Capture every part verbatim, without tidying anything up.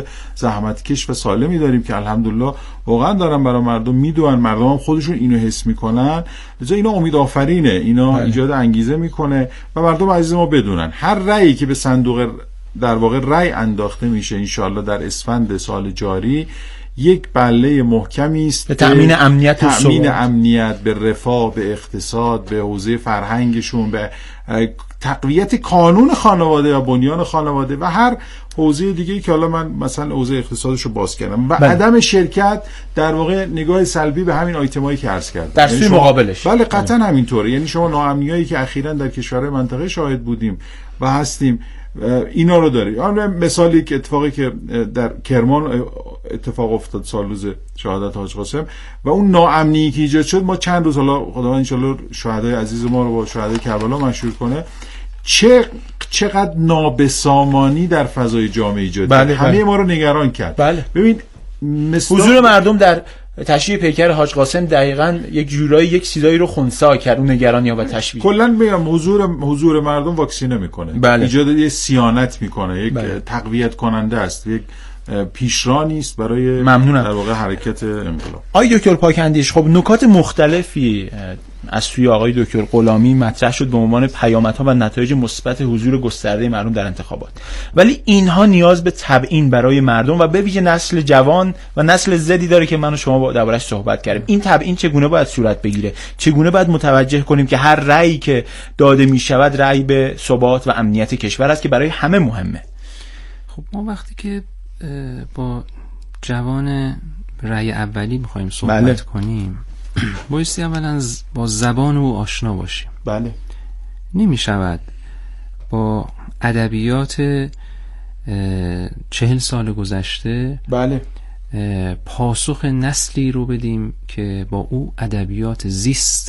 زحمتکش و سالمی داریم که الحمدلله واقعا دارن برای مردم میدونن، مردم هم خودشون اینو حس میکنن، لذا اینا امید آفرینه، اینا بله. ایجاد انگیزه میکنه و مردم عزیز ما بدونن هر رأیی که به صندوق در واقع رأی انداخته میشه انشالله در اسفند سال جاری یک بله محکمی است به تأمین امنیت، تأمین امنیت، به رفاه، به اقتصاد، به حوزه فرهنگشون، به تقویت کانون خانواده و بنیان خانواده و هر حوزه دیگه‌ای که حالا من مثلا حوزه اقتصادشو باز کردم و بله. عدم شرکت در واقع نگاه سلبی به همین آیتمایی که عرض کردم در سوی مقابلش. بله قطعا همینطوره. یعنی شما ناامنیایی که اخیراً در کشورهای منطقه شاهد بودیم و هستیم اینا رو داری. آن مثالی که اتفاقی که در کرمان اتفاق افتاد سال روز شهادت حاج قاسم و اون ناامنی که ایجاد شد، ما چند روز حالا خداوند ان شاءالله شهدای عزیز ما رو با شهدای کربلا مشهور کنه، چه چقدر نابسامانی در فضای جامعه ایجاد کرد. بله، همه بله. ما رو نگران کرد. بله. ببین مثلا حضور مردم در تشییع پیکر حاج قاسم دقیقاً یک جورایی یک چیزایی رو خنثی کرد، اون نگرانی‌ها و تشویش. کلاً میگم حضور حضور مردم واکسینه میکنه، بله. ایجاد یه صیانت میکنه، یک بله. تقویت کننده است، یک پیشرانی است برای ممنونم. در واقع حرکت انقلاب. آقای دکتر پاکندیش، خب نکات مختلفی از سوی آقای دکتر غلامی مطرح شد به عنوان پیامدها و نتایج مثبت حضور گسترده مردم در انتخابات، ولی اینها نیاز به تبیین برای مردم و به ویژه نسل جوان و نسل زدی داره که من و شما دربارش صحبت کردیم. این تبیین چگونه باید صورت بگیره؟ چگونه باید متوجه کنیم که هر رأیی که داده می شود رأی به ثبات و امنیت کشور است که برای همه مهمه؟ خب ما وقتی که با جوان رأی اولی میخوایم صحبت بله. کنیم بایستی اولا با زبان او آشنا باشیم. بله. نمیشود با ادبیات چهل سال گذشته بله پاسخ نسلی رو بدیم که با او ادبیات زیست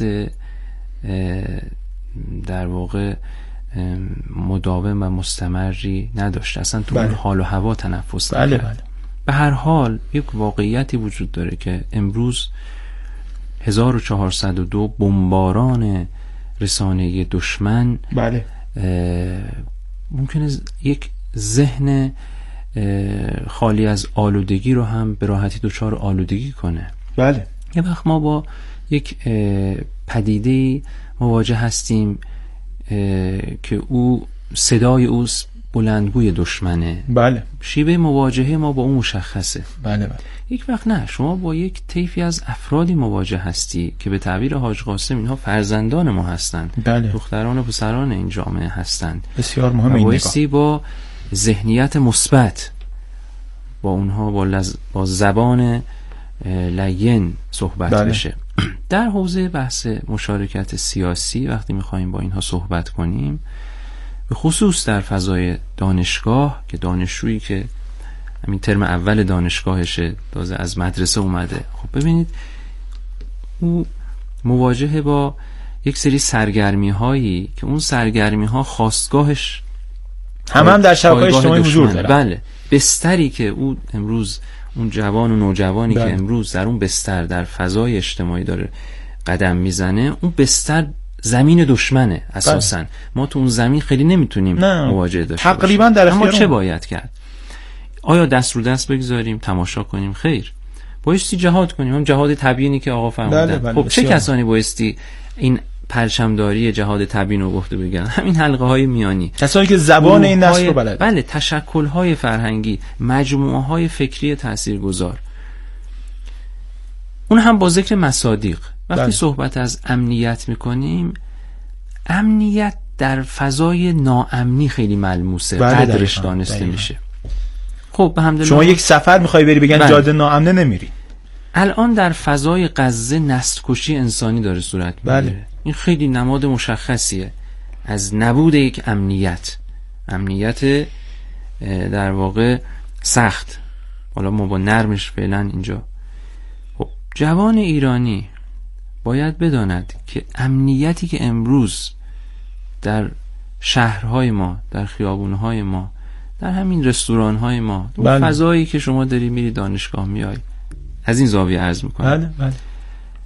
در واقع مداوم و مستمری نداشته، اصلا تو بله. حال و هوا تنفس بله بله. به هر حال یک واقعیتی وجود داره که امروز هزار و چهارصد و دو بمباران رسانه‌ای دشمن بله ممکنه یک ذهن خالی از آلودگی رو هم به راحتی دچار آلودگی کنه. بله. یه وقت ما با یک پدیده مواجه هستیم که او صدای او بلندگوی دشمنه. بله. شیوه مواجهه ما با اون مشخصه. بله بله. یک وقت نه، شما با یک طیفی از افرادی مواجه هستی که به تعبیر حاج قاسم اینها فرزندان ما هستند. بله. دختران و پسران این جامعه هستند. بسیار مهمه این نگاه. با ذهنیت مثبت با اونها با, لز... با زبان لین صحبت بله. بشه. در حوزه بحث مشارکت سیاسی وقتی میخواییم با اینها صحبت کنیم، به خصوص در فضای دانشگاه که دانشجویی که همین ترم اول دانشگاهشه، تازه از مدرسه اومده، خب ببینید او مواجهه با یک سری سرگرمی هایی که اون سرگرمی ها خواستگاهش هم هم در شبکه‌های اجتماعی حضور داره. بله. بستری که او امروز اون جوان و نوجوانی بله. که امروز در اون بستر در فضای اجتماعی داره قدم میزنه، اون بستر زمین دشمنه اساساً. بله. ما تو اون زمین خیلی نمیتونیم مواجهه داشته تقریبا در اما چه باید کرد؟ آیا دست رو دست بگذاریم تماشا کنیم؟ خیر، بایستی جهاد کنیم، هم جهاد تبیینی که آقا فرمودن. بله بله. خب چه کسانی بایستی این پرچمداری جهاد تبیین رو گفته بگن؟ همین حلقه های میانی، کسانی که زبان این نسل رو بلد. بله، تشکل های فرهنگی، مجموعه های فکری تاثیرگذار، اون هم با ذکر مصادیق. وقتی بله. صحبت از امنیت میکنیم، امنیت در فضای ناامنی خیلی ملموسه، بله قدرش دانسته دقیقا. میشه. خب به همدلله شما یک سفر میخوای بری بگن بله. جاده ناامنه نمیری. الان در فضای غزه نسل کشی انسانی داره صورت میگیره. بله. این خیلی نماد مشخصیه از نبود یک امنیت، امنیت در واقع سخت. حالا ما با نرمش فعلا اینجا. خب جوان ایرانی باید بداند که امنیتی که امروز در شهرهای ما، در خیابونهای ما، در همین رستورانهای ما، بله. اون فضایی که شما داری میری دانشگاه میای، از این زاویه عرض میکنم، بله بله.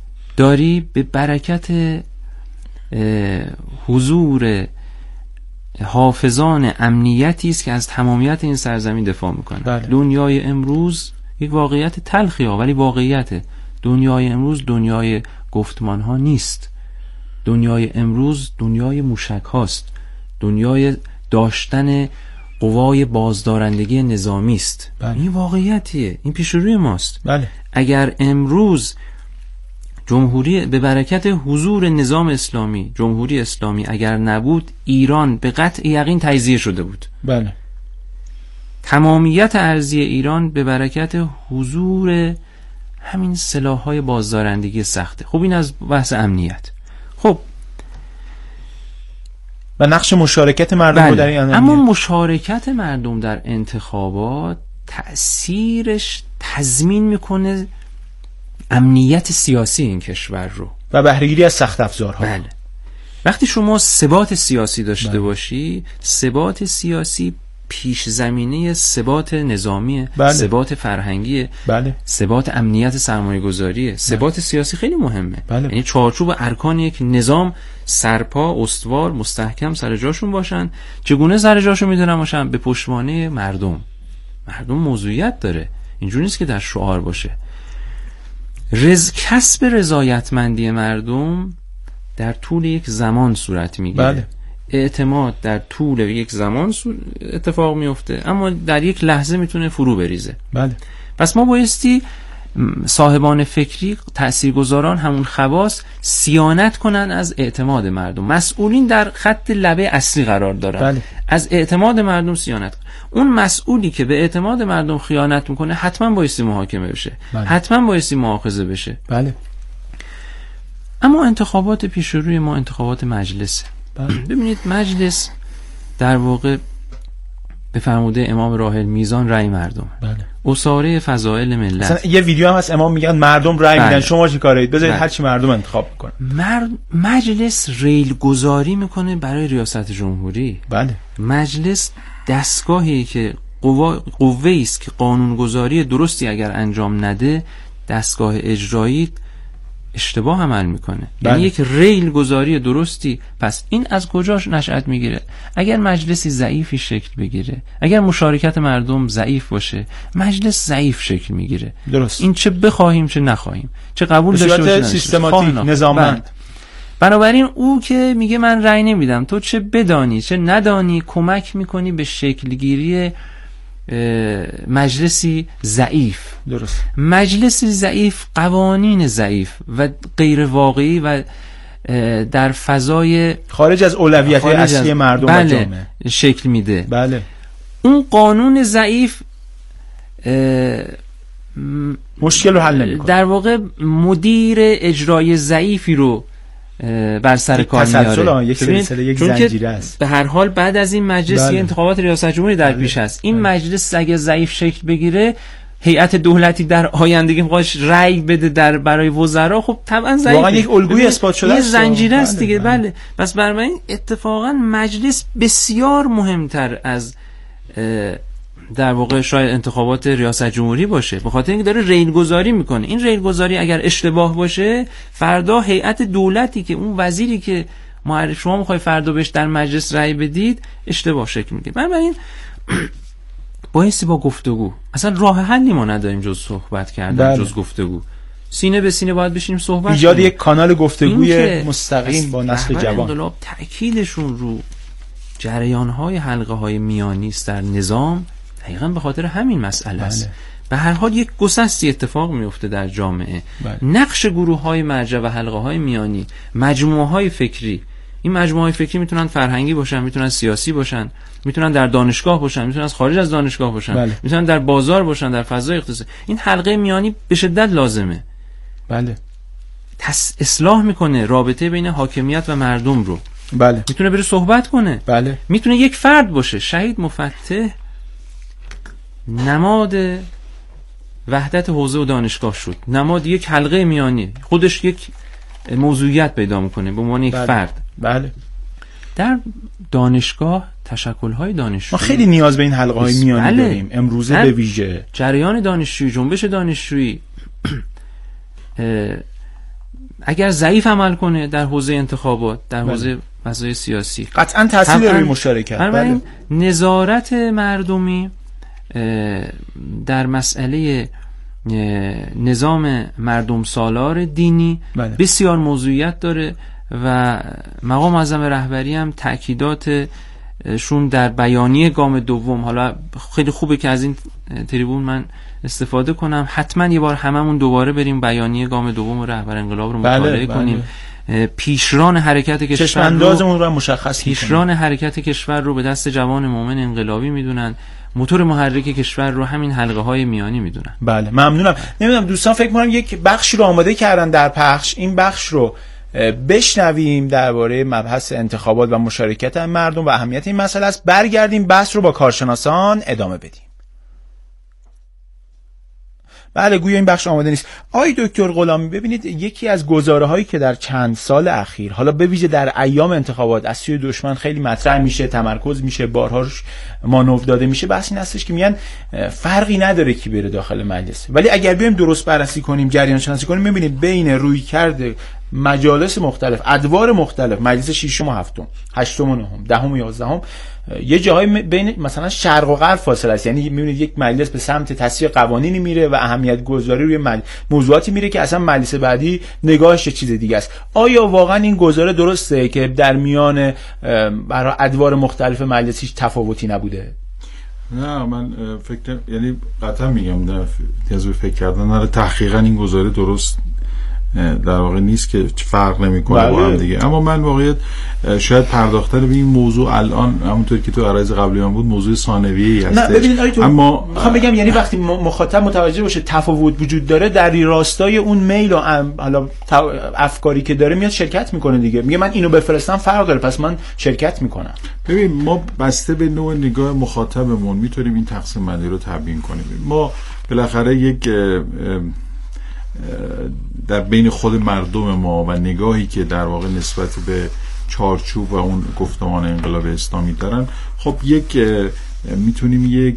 داری به برکت حضور حافظان امنیتی است که از تمامیت این سرزمین دفاع میکنه. بله. دنیای امروز یک واقعیت تلخی ها، ولی واقعیت دنیای امروز دنیای گفتمان ها نیست. دنیای امروز دنیای موشک هاست، دنیای داشتن قوای بازدارندگی نظامی است. بله. این واقعیتیه، این پیش روی ماست. بله. اگر امروز جمهوری به برکت حضور نظام اسلامی، جمهوری اسلامی اگر نبود، ایران به قطع یقین تجزیه شده بود. بله. تمامیت ارضی ایران به برکت حضور همین سلاح‌های بازدارندگی سخته. خب این از بحث امنیت. خب و نقش مشارکت مردم بله. رو در این امنیت. اما مشارکت مردم در انتخابات تأثیرش تضمین میکنه امنیت سیاسی این کشور رو و بهره‌گیری از سخت افزارها. بله. وقتی شما ثبات سیاسی داشته بله. باشی، ثبات سیاسی پیش زمینه ثبات نظامیه، بله. ثبات فرهنگیه، بله. ثبات امنیت سرمایه گذاریه. ثبات بله. سیاسی خیلی مهمه. بله. یعنی چارچوب ارکان یک نظام سرپا، استوار، مستحکم سر جاشون باشن. چگونه سر جاشون میدونن باشن؟ به پشتوانه مردم. مردم موضوعیت داره، اینجوری نیست که در شعار باشه. رز کسب رضایتمندی مردم در طول یک زمان صورت میگیره. بله. اعتماد در طول یک زمان اتفاق میفته، اما در یک لحظه میتونه فرو بریزه. بله. پس ما بایستی صاحبان فکری، تاثیرگذاران، همون خواص صیانت کنن از اعتماد مردم. مسئولین در خط لبه اصلی قرار دارن. بله. از اعتماد مردم صیانت کنن. اون مسئولی که به اعتماد مردم خیانت میکنه حتما بایستی محاکمه بشه. بله. حتما بایستی مؤاخذه بشه. بله. اما انتخابات پیش روی ما انتخابات مجلسه. بله. ببینید مجلس در واقع به فرموده امام راحل میزان رأی مردم. بله. اساره فضائل ملت. مثلا یه ویدیو هم هست امام میگن مردم رأی بله. میدن، شما چی کارید؟ بذارید بله. هر چی مردم انتخاب میکنن. مرد مجلس ریل گذاری میکنه برای ریاست جمهوری. بله. مجلس دستگاهی که قوا قوه‌ای است که قانونگذاری درستی اگر انجام نده، دستگاه اجرایی اشتباه عمل میکنه. بله. یعنی یک ریل گذاری درستی. پس این از کجاش نشأت میگیره؟ اگر مجلسی ضعیفی شکل بگیره، اگر مشارکت مردم ضعیف باشه، مجلس ضعیف شکل میگیره. درست. این چه بخواهیم چه نخواهیم، چه قبول داشته باشیم، سیستماتیک، نظاممند. بنابراین او که میگه من رأی نمیدم، تو چه بدانی چه ندانی کمک میکنی به شکلگیری مجلسی ضعیف. درست. مجلسی ضعیف، قوانین ضعیف و غیر واقعی و در فضای خارج از اولویت اصلی مردم بله و جامعه شکل میده. بله. اون قانون ضعیف مشکل رو حل نمیکنه. در واقع مدیر اجرای ضعیفی رو بر سر کار میاره. یک سلسله، یک زنجیره است. به هر حال بعد از این مجلس بله. یه انتخابات ریاست جمهوری در بله. پیش است. این بله. مجلس اگه ضعیف شکل بگیره، هیئت دولتی در آیندگی میخواش رأی بده در برای وزرا، خب طبعا ضعیف. واقعا یک الگوی اثبات شده است. یه زنجیره است بله. دیگه. بله. بله. پس برای این اتفاقا مجلس بسیار مهمتر از در واقع شاید انتخابات ریاست جمهوری باشه، به خاطر اینکه داره ریل گذاری میکنه. این ریل گذاری اگر اشتباه باشه، فردا هیئت دولتی که اون وزیری که معرف شما میخوای فردا بهش در مجلس رأی بدید اشتباه شکل میگیره. بنابراین بایستی با گفتگو، اصلا راه حلی ما نداریم جز صحبت کردن. بله. جز گفتگو، سینه به سینه باید بشینیم صحبت، ایجاد یک کانال گفتگوی مستقیم با نسل جوان. انقلاب تأکیدشون رو جریان‌های حلقه‌های میانی است در نظام، دقیقاً به خاطر همین مسئله است. بله. به هر حال یک گسستی اتفاق میفته در جامعه. بله. نقش گروه‌های مرجع و حلقه‌های میانی، مجموعه‌های فکری، این مجموعه‌های فکری میتونن فرهنگی باشن، میتونن سیاسی باشن، میتونن در دانشگاه باشن، میتونن از خارج از دانشگاه باشن. بله. میتونن در بازار باشن، در فضای اقتصادی. این حلقه میانی به شدت لازمه. بله. تس اصلاح میکنه رابطه بین حاکمیت و مردم رو. بله. میتونه بره صحبت کنه. بله. میتونه یک فرد باشه. شهید مفتح نماد وحدت حوزه و دانشگاه شد، نماد یک حلقه میانی، خودش یک موضوعیت پیدا میکنه به عنوان یک بله. فرد. بله. در دانشگاه تشکل‌های دانشجویی ما خیلی نیاز به این حلقه‌های میانی بله. داریم امروزه به ویژه. جریان دانشجویی، جنبش دانشجویی اگر ضعیف عمل کنه در حوزه انتخابات، در حوزه فضای سیاسی قطعا تاثیر داره روی مشارکت. بله. نظارت مردمی در مسئله نظام مردم سالار دینی بله. بسیار موضوعیت داره و مقام معظم رهبری هم تأکیدات شون در بیانیه گام دوم، حالا خیلی خوبه که از این تریبون من استفاده کنم، حتما یه بار هممون دوباره بریم بیانیه گام دوم رهبر انقلاب رو مطالعه بله، کنیم. بله. پیشران حرکت کشور چشم اندازمون رو مشخص پیشران حرکت کشور رو به دست جوان مومن انقلابی میدونن، موتور محرک کشور رو همین حلقه های میانی میدونن. بله ممنونم. نمیدونم دوستان فکر کنم یک بخشی رو آماده کردن در پخش، این بخش رو بشنویم درباره مبحث انتخابات و مشارکت مردم و اهمیت این مسئله است، برگردیم بحث رو با کارشناسان ادامه بدیم. بله گویا این بخش آماده نیست. آقای دکتر غلامی ببینید یکی از گزاره هایی که در چند سال اخیر حالا به ویژه در ایام انتخابات از سوی دشمن خیلی مطرح میشه، تمرکز میشه، بارها مانور داده میشه، بحث این هستش که میگن فرقی نداره کی بره داخل مجلس، ولی اگر بیایم درست بررسی کنیم، جریان شناسی کنیم، میبینیم بین رویکرد مجالس مختلف، ادوار مختلف، مجلس ششم و هفتم، هشتم و نهم، دهم و یازدهم، یه جاهای بین مثلا شرق و غرب فاصله است. یعنی میبینید یک مجلس به سمت تصویب قوانینی میره و اهمیت گذاری روی مج... موضوعاتی میره که اصلا مجلس بعدی نگاهش یه چیز دیگه است. آیا واقعا این گزاره درسته که در میان برای ادوار مختلف مجلس هیچ تفاوتی نبوده؟ نه من فکر یعنی قطعا میگم نه نیاز به فکر کردن نداره. تحقیقا این گزاره درست در واقع نیست که فرق نمیکنه با هم دیگه. اما من واقعیت شاید پرداختن به این موضوع الان همونطور که تو عرایض قبلی هم بود موضوع ثانویه‌ای هستش. نه ببینید اما میخوام بگم یعنی وقتی مخاطب متوجه باشه تفاوت وجود داره در راستای اون میل و حالا افکاری که داره میاد شرکت میکنه دیگه، میگه من اینو بفرستم فرق داره پس من شرکت میکنم. ببین ما بسته به نوع نگاه مخاطبمون میتونیم این تقسیم بندی رو تبیین کنیم. ما بالاخره یک در بین خود مردم ما و نگاهی که در واقع نسبت به چارچوب و اون گفتمان انقلاب اسلامی دارن، خب یک میتونیم یک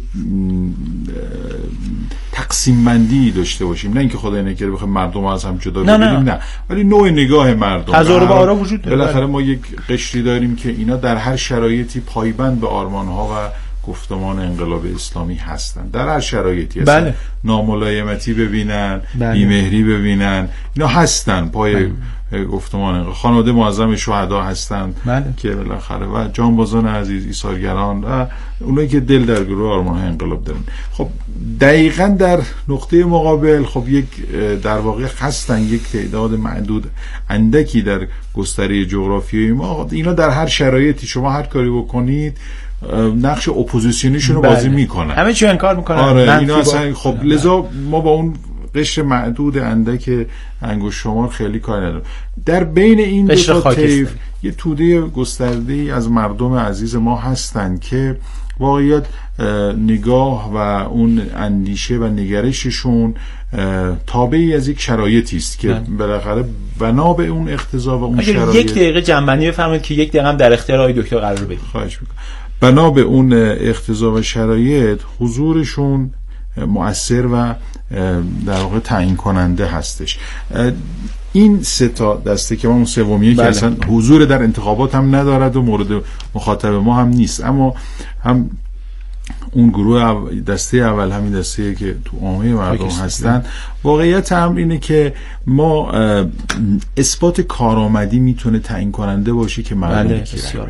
تقسیم بندی داشته باشیم، نه اینکه خدای نکرده بخوایم مردم از هم جدا بگیریم، نه. نه ولی نوع نگاه مردم تضارب آرا وجود داره. بالاخره ما یک قشری داریم که اینا در هر شرایطی پایبند به آرمان‌ها و گفتمان انقلاب اسلامی هستن، در هر شرایطی هستن. بله. ناملایمتی ببینن، بله. بیمهری ببینن، اینا هستن پای بله. گفتمان انقلاب. خانواده معظم شهدا هستن بله. که بالاخره و جانبازان عزیز، ایثارگران و اونایی که دل در گروه آرمان انقلاب دارن. خب دقیقاً در نقطه مقابل خب یک در واقع هستن یک تعداد معدود اندکی در گستره جغرافیایی ما، اینا در هر شرایطی شما هر کاری بکنید نقش اپوزیسیونیشون رو بازی میکنن، همه چی انکار میکنن. آره اینا اصلا خب بله. لذا ما با اون قشر معدود اندک انگشت شمار خیلی کار نداریم. در بین این دو تا طیف یه توده گسترده‌ای از مردم عزیز ما هستن که واقعیت نگاه و اون اندیشه و نگرششون تابعی از یک شرایطی است که بالاخره بنا به اون اقتضا و اون شرایط. یک دقیقه جنبندی بفرمایید که یک دقیقه هم در اختیار آقای دکتر قرار بدید. خواهش می‌کنم. بنا به اون اقتضا و شرایط حضورشون مؤثر و در واقع تعیین کننده هستش. این سه تا دسته که ما اون سومیه بله. که اصلا حضور در انتخابات هم ندارد و مورد مخاطب ما هم نیست، اما هم اون گروه دسته اول همین دسته که تو عامه مردم هستن، واقعیت هم اینه که ما اثبات کارآمدی میتونه تعیین کننده باشه که مردم بله.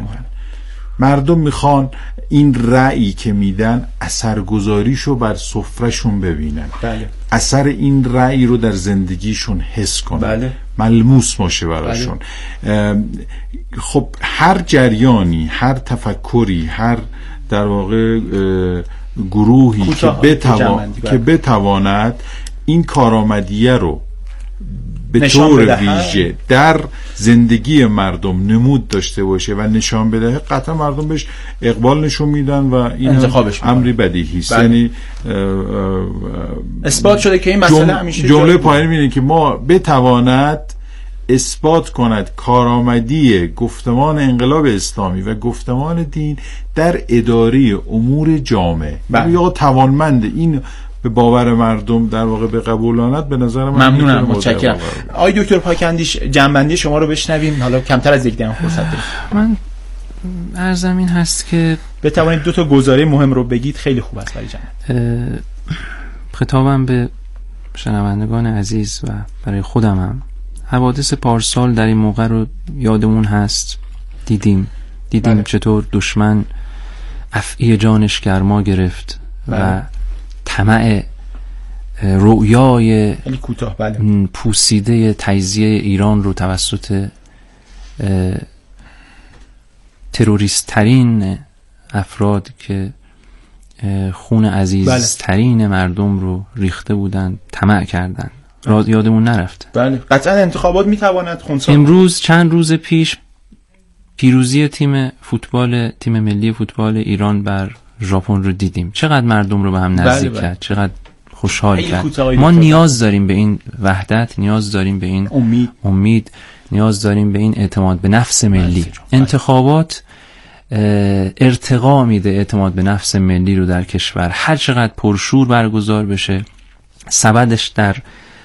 مردم میخوان این رأیی که میدن اثرگذاریشو بر سفرهشون ببینن، بله. اثر این رأی رو در زندگیشون حس کنن، بله. ملموس باشه براشون. بله. خب هر جریانی، هر تفکری، هر در واقع گروهی که بتوان که بتواند این کارآمدیه رو به طور ویژه در زندگی مردم نمود داشته باشه و نشان بده، قطعا مردم بهش اقبال نشون میدن و این امری بدیهی است. یعنی اثبات شده که این مسئله همیشه جمله پایین میگه که ما بتواند اثبات کند کارآمدی گفتمان انقلاب اسلامی و گفتمان دین در اداره امور جامعه. یا توانمند این به باور مردم در واقع به قبولانت، به نظر من ممنونم، متشکرم. آقای دکتر پاکندیش جنبندی شما رو بشنویم، حالا کمتر از یک دقیقه فرصت داریم. من عرضم این هست که بتوانید دو تا گزاره مهم رو بگید خیلی خوب است برای جمع. خطابم به شنوندگان عزیز و برای خودم هم، حوادث پارسال در این موقع رو یادمون هست، دیدیم دیدیم بله. چطور دشمن افعی جانش گرما گرفت بله. و طمع رؤیای کوتاه بله. پوسیده تجزیه ایران رو توسط تروریست ترین افراد که خون عزیزترین بله. مردم رو ریخته بودن طمع کردن بله. یادمون نرفته. بله قطعا انتخابات میتواند خونسا. امروز چند روز پیش پیروزی تیم فوتبال تیم ملی فوتبال ایران بر ژاپن رو دیدیم، چقدر مردم رو به هم نزدیک بله بله. کرد، چقدر خوشحال کرد. ما نیاز داریم به این وحدت، نیاز داریم به این امید, امید. نیاز داریم به این اعتماد به نفس ملی. انتخابات ارتقا میده اعتماد به نفس ملی رو در کشور. هر چقدر پرشور برگزار بشه، سبدش در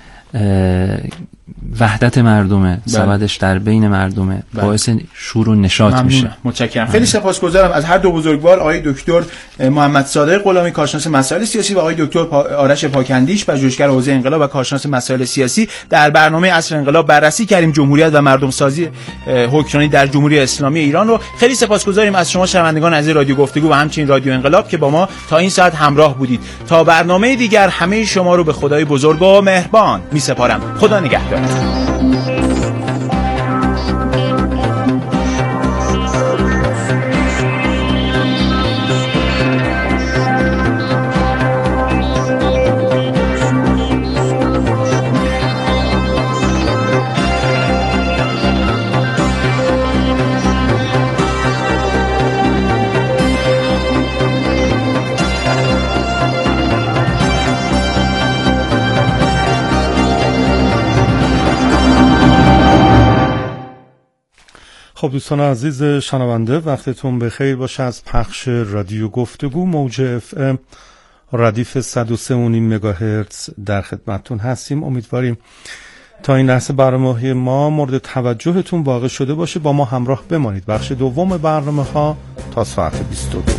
وحدت مردمه، سبدش در بین مردمه، باعث شور و نشاط میشه. متشکرم. خیلی سپاسگزارم از هر دو بزرگوار، آقای دکتر محمد صادق غلامی کارشناس مسائل سیاسی و آقای دکتر پا... آرش پاکندیش پژوهشگر حوزه انقلاب و کارشناس مسائل سیاسی. در برنامه عصر انقلاب بررسی کردیم جمهوریت و مردم سازی حکمرانی در جمهوری اسلامی ایران رو. خیلی سپاسگزاریم از شما شنوندگان عزیز رادیو گفتگو و همچنین رادیو انقلاب که با ما تا این ساعت همراه بودید. تا برنامه دیگر همه شما رو به خدای بزرگ و مهربان میسپارم. خدا نگهدار. خب دوستان عزیز شنونده، وقتتون بخیر باشه. از پخش رادیو گفتگو موج اف ام ردیف صد و سه و نیم مگاهرتز در خدمتتون هستیم. امیدواریم تا این لحظه برنامه ما مورد توجهتون واقع شده باشه. با ما همراه بمانید. بخش دوم برنامه ها تا ساعت بیست و دو.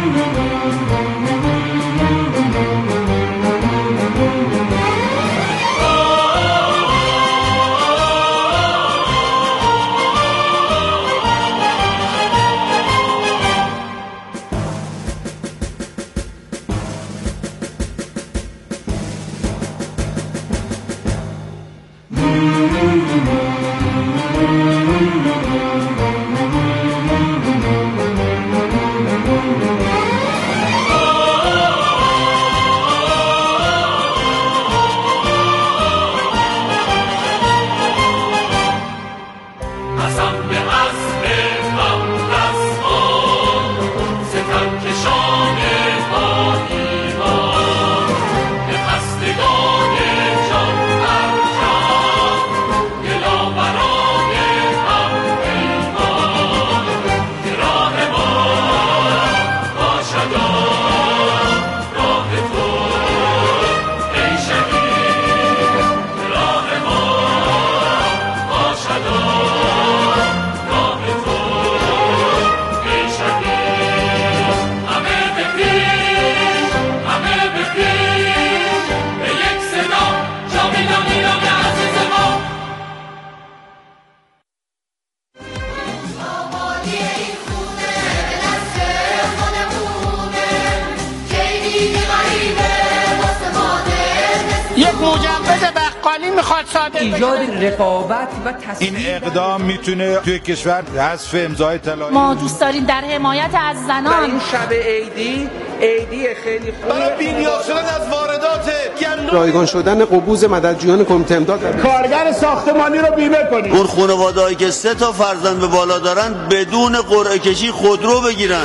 ایجاد رقابت و تصمیم این اقدام میتونه توی کشور حذف امضای طلایی. ما دوست داریم در حمایت از زنان در این شب عیدی عیدی خیلی خوبه برای بی‌نیاز شدن از واردات گندم، رایگان شدن قبوز مددجویان کمیته امداد، کارگر ساختمانی رو بیمه کنیم. اون خانواده‌ای که سه تا فرزند به بالا دارن بدون قرعه کشی خودرو بگیرن.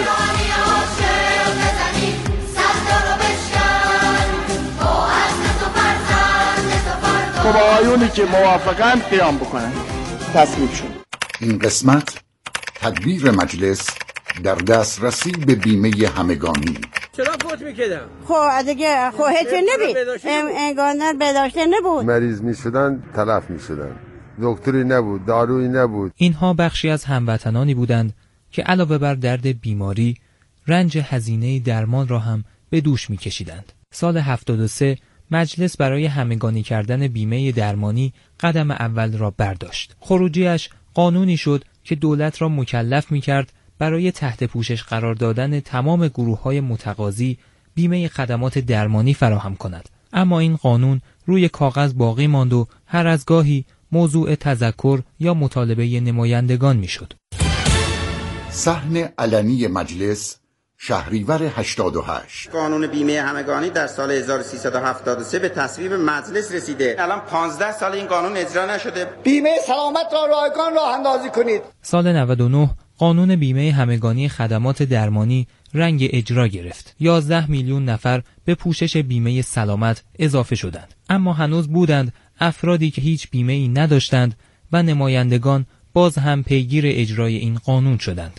با آیونی که موافقن قیام بکنن. تصویب شد. این قسمت تدبیر مجلس در دسترسی به بیمه همگانی. چرا فوت میکردم؟ خب دیگه خب هیچی نبید انگار بداشته نبود. مریض میشدن تلف میشدن، دکتری نبود، دارویی نبود. اینها بخشی از هموطنانی بودند که علاوه بر درد بیماری رنج هزینه درمان را هم به دوش میکشیدند. سال هفتاد و سه مجلس برای همگانی کردن بیمه درمانی قدم اول را برداشت. خروجیش قانونی شد که دولت را مکلف می‌کرد برای تحت پوشش قرار دادن تمام گروه‌های متقاضی بیمه خدمات درمانی فراهم کند. اما این قانون روی کاغذ باقی ماند و هر از گاهی موضوع تذکر یا مطالبه نمایندگان می‌شد. صحن علنی مجلس شهریور هشتاد و هشت. قانون بیمه همگانی در سال هزار و سیصد و هفتاد و سه به تصویب مجلس رسیده. الان پانزده سال این قانون اجرا نشده. بیمه سلامت را رایگان راه اندازی کنید. سال نود و نه قانون بیمه همگانی خدمات درمانی رنگ اجرا گرفت. یازده میلیون نفر به پوشش بیمه سلامت اضافه شدند. اما هنوز بودند افرادی که هیچ بیمه‌ای نداشتند و نمایندگان باز هم پیگیر اجرای این قانون شدند.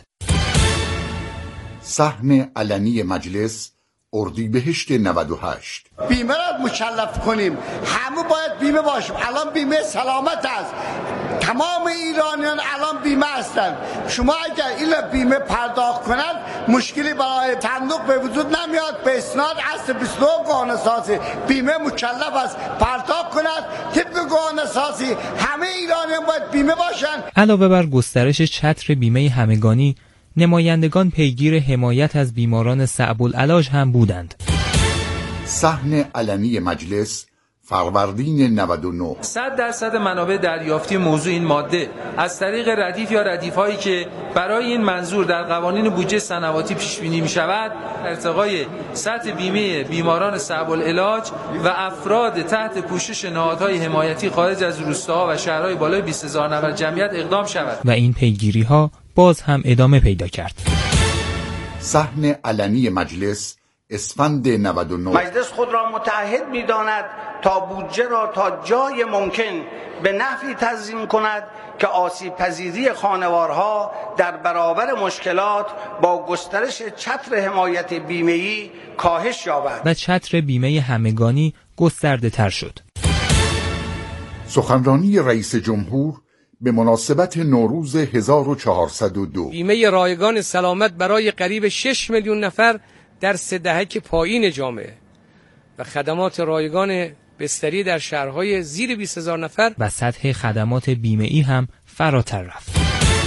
صحن علنی مجلس اردیبهشت نود و هشت. بیمه را مکلف کنیم، همه باید بیمه باشیم. الان بیمه سلامت است، تمام ایرانیان الان بیمه هستند. شما اگر این بیمه پرداخت کنند مشکلی برای صندوق به وجود نمیاد. به اسناد اصل بیست و نه قانون اساسی بیمه مکلف است پرداخت کند. طبق قانون اساسی همه ایرانیان باید بیمه باشند. علاوه بر گسترش چتر بیمه همگانی، نمایندگان پیگیر حمایت از بیماران صعب العلاج هم بودند. صحن علنی مجلس فروردین نود و نه. صد درصد منابع دریافتی موضوع این ماده از طریق ردیف یا ردیف‌هایی که برای این منظور در قوانین بودجه سنواتی پیش بینی می‌شود، ارتقای سطح بیمه بیماران صعب العلاج و افراد تحت پوشش نهادهای حمایتی خارج از روستاها و شهرهای بالای بیست هزار نفر جمعیت اقدام شود. و این پیگیری‌ها باز هم ادامه پیدا کرد. صحن علنی مجلس اسفند نود و نه. مجلس خود را متعهد می‌داند تا بودجه را تا جای ممکن به نحوی تنظیم کند که آسیب پذیری خانوارها در برابر مشکلات با گسترش چتر حمایت بیمه‌ای کاهش یابد و چتر بیمه همگانی گسترده تر شد. سخنرانی رئیس جمهور به مناسبت نوروز هزار و چهارصد و دو بیمه رایگان سلامت برای قریب شش میلیون نفر در سه دهک پایین جامعه و خدمات رایگان بستری در شهرهای زیر بیست هزار نفر و سطح خدمات بیمه‌ای هم فراتر رفت.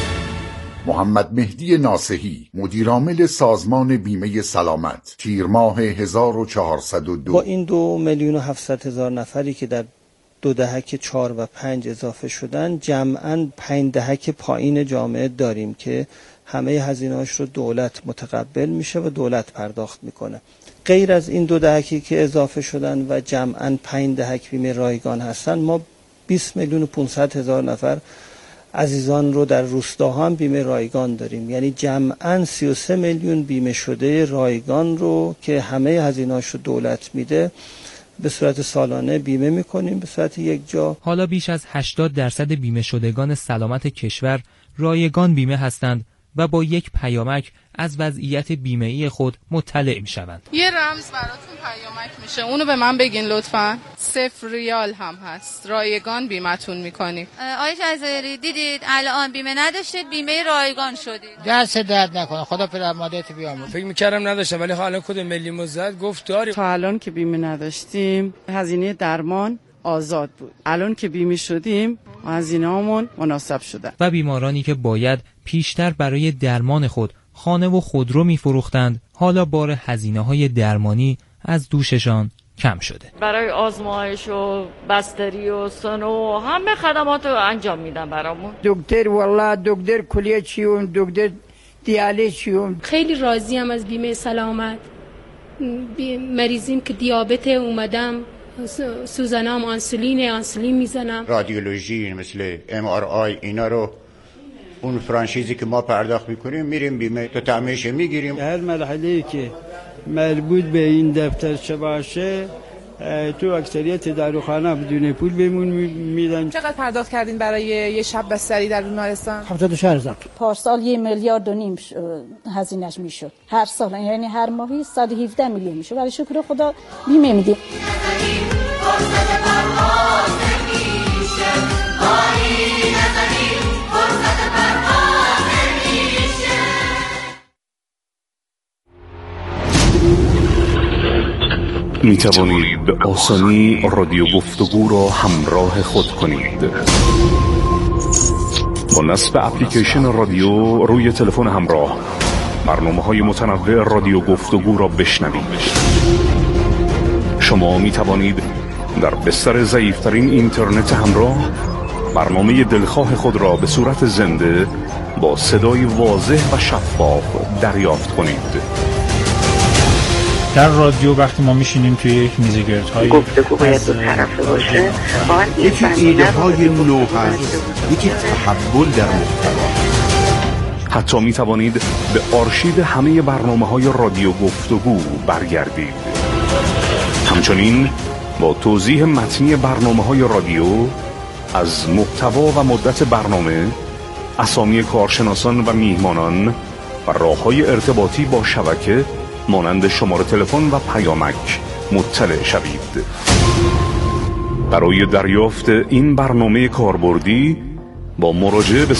محمد مهدی ناصحی، مدیرعامل سازمان بیمه سلامت، تیر ماه هزار و چهارصد و دو. با این دو میلیون و هفتصد هزار نفری که در دو دهک چهار و پنج اضافه شدن، جمعاً پنج دهک پایین جامعه داریم که همه هزینه‌اش رو دولت متقبل میشه و دولت پرداخت میکنه. غیر از این دو دهکی که اضافه شدن و جمعاً پنج دهک بیمه رایگان هستن، ما بیست میلیون و پانصد هزار نفر عزیزان رو در روستاها هم بیمه رایگان داریم. یعنی جمعاً سی و سه میلیون بیمه شده رایگان رو که همه هزینه‌اش رو دولت میده به صورت سالانه بیمه میکنیم به صورت یک جا. حالا بیش از هشتاد درصد بیمه شدگان سلامت کشور رایگان بیمه هستند و با یک پیامک از وضعیت بیمه‌ای خود مطلع میشوند. یه رمز براتون پیامک میشه، اونو به من بگین لطفاً. صفر ریال هم هست، رایگان بیمتون میکنیم. آقای جزایری دیدید الان بیمه نداشتید، بیمه رایگان شدید. دست درد نکنه، خدا پدر مادرت بیامرزه. فکر میکردم نداشتم ولی حالا کد ملی مزد گفت داریم. تا الان که بیمه نداشتیم هزینه درمان آزاد بود، الان که بیمه شدیم هزینه‌مون مناسب شده. و بیمارانی که باید پیشتر برای درمان خود خانه و خودرو می‌فروختند، حالا بار هزینه‌های درمانی از دوششان کم شده. برای آزمایش و بستری و سونو همه خدمات رو انجام میدن برامون. دکتر والله دکتر کلیه چیون، دکتر دیالیز چیون. خیلی راضیم از بیمه سلامت. مریضیم که دیابت اومدم، سوزنام انسولین انسولین میزنم. رادیولوژی مثل ام آر آی اینا رو اون فرانشیزی که ما پرداخت میکنیم میریم بیمه تو تعمیرش میگیریم. هر مرحله‌ای که مربوط به این دفتر چه باشه تو اکثریت داروخانه بدون پول بهمون میدن. چقدر پرداخت کردین برای یه شب بستری در بیمارستان؟ هفتاد و چهار هزار. پارسال یه میلیارد و نیم هزینه‌اش میشد هر سال، یعنی هر ماهی صد و هفده میلیون میشد. ولی شکر خدا بیمه میدیم. می توانید به آسانی رادیو گفتگو را همراه خود کنید. با نصب اپلیکیشن رادیو روی تلفن همراه برنامه‌های متنوع رادیو گفتگو را بشنوید. شما می توانید در بستر ضعیف‌ترین اینترنت همراه برنامه دلخواه خود را به صورت زنده با صدای واضح و شفاف دریافت کنید. در رادیو وقتی ما میشینیم توی یک میزگردهای گفتگو باید دو طرفه باشه، یکی ایده های نو هست، یکی تحول در محتوا. حتی می توانید به آرشیو همه برنامه های رادیو گفتگو برگردید. همچنین با توضیح متنی برنامه های رادیو از محتوا و مدت برنامه، اسامی کارشناسان و میهمانان و راه‌های ارتباطی با شبکه مانند شماره تلفن و پیامک مطلع شوید. برای دریافت این برنامه کاربردی با مراجعه به